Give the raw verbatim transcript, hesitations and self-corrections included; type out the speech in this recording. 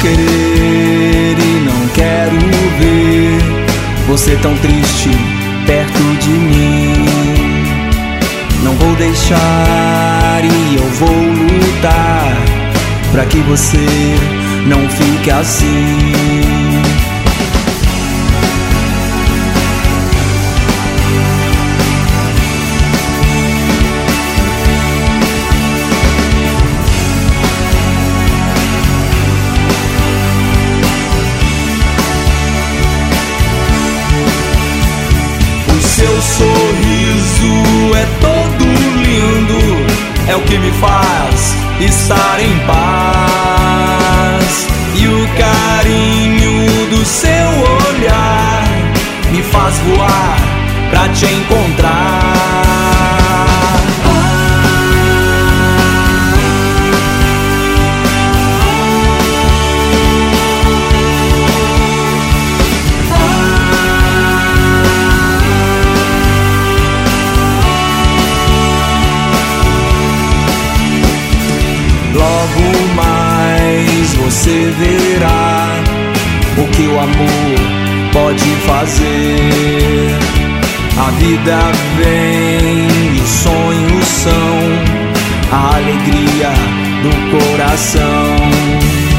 querer e não quero ver você tão triste perto de mim. Não vou deixar e eu vou lutar pra que você não fique assim. Seu sorriso é todo lindo, é o que me faz estar em paz. E o carinho do seu olhar me faz voar pra te encontrar. Logo mais você verá o que o amor pode fazer. A vida vem e os sonhos são a alegria do coração.